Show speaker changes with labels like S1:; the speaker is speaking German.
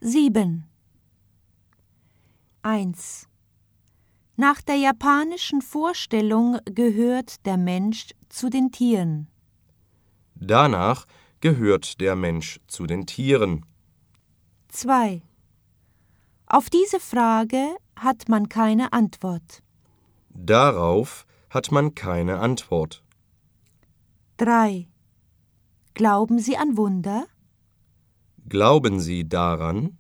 S1: 7. 1. Nach der japanischen Vorstellung gehört der Mensch zu den Tieren.
S2: Danach gehört der Mensch zu den Tieren.
S1: 2. Auf diese Frage hat man keine Antwort.
S2: Darauf hat man keine Antwort.
S1: 3. Glauben Sie an Wunder?
S2: Glauben Sie daran?